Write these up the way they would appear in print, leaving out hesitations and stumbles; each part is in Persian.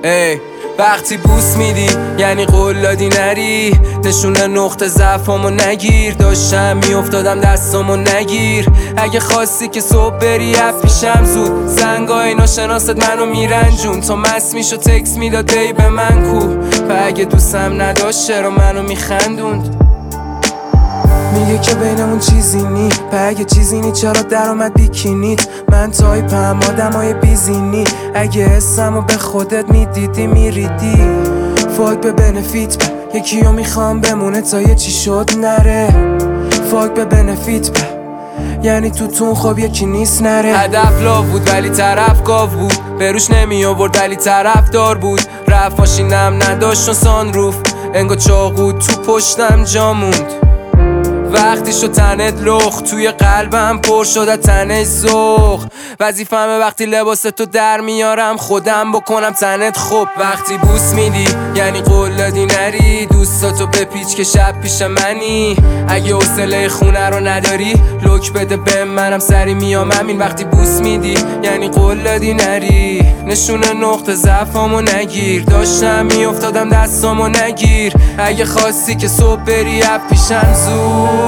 وقتی بوس میدی یعنی قول دادی نری، نشونه نقطه ضعفامو نگیر. داشتم میافتادم دستامو نگیر. اگه خواستی که صبح بری اف پیشم زود، زنگای ناشناست منو میرنجون. تا مست میشو تکس میداد ای به من کو، و اگه دوستم نداشت چرا منو میخندوند؟ میگه که بینمون چیزی نی، اگه چیزی نی چرا در اومد بیکینیت؟ من تایپم آدمای بیزینی، اگه حسمو به خودت میدیدی میریدی. فاک به بنفیت به یکیو میخوام بمونه تا یه چی شد نره. فاک به بنفیت به یعنی تو خب یکی نیست نره. هدف لا بود ولی طرف گاو بود، بروش نمی آورد ولی طرف دار بود. رفت ماشینم نداشت و سانروف، انگار چاقو تو پشتم جا موند. وقتی شد تنت لخ، توی قلبم پر شد تنش زخ. وظیفمه وقتی لباس تو در میارم خودم بکنم تنت خوب. وقتی بوس میدی یعنی قول دادی نری، دوستاتو بپیچ که شب پیش منی. اگه حوصله خونه رو نداری لوک بده به منم سری میام همین. وقتی بوس میدی یعنی قول دادی نری، نشونه نقطه ضعفامو نگیر. داشتم میافتادم دستامو نگیر. اگه خواستی که صبح بری اف پیشم زود.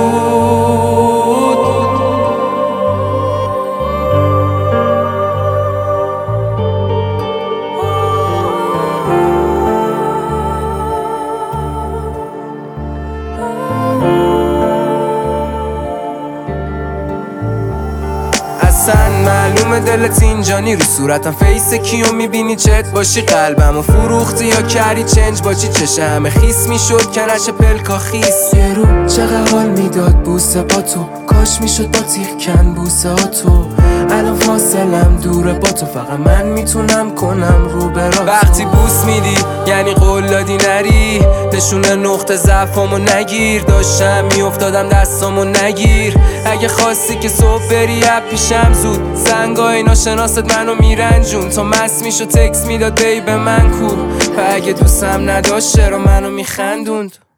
اصلا معلومه دلت اینجانی، رو صورتم فیس کیو میبینی چت باشی. قلبمو فروختی یا کردی چنج باشی، چشه همه خیس میشد کنش پلکا خیس. یه رو چقدر حال میداد بوسه با تو، کاش میشد با تیغ کن بوسه ها تو. الان فاصلم دوره با تو، فقط من میتونم کنم رو برا. وقتی بوس میدی یعنی قول دادی نری، نشونه نقطه ضعفامو نگیر. داشتم میافتادم دستامو نگیر. اگه خواستی که صبح بری اپ پیشم زود، زنگای ناشناست منو میرنجون. تا مست میشو تکس میداد ای به من کو، و اگه دوستم نداشت چرا منو میخندوند؟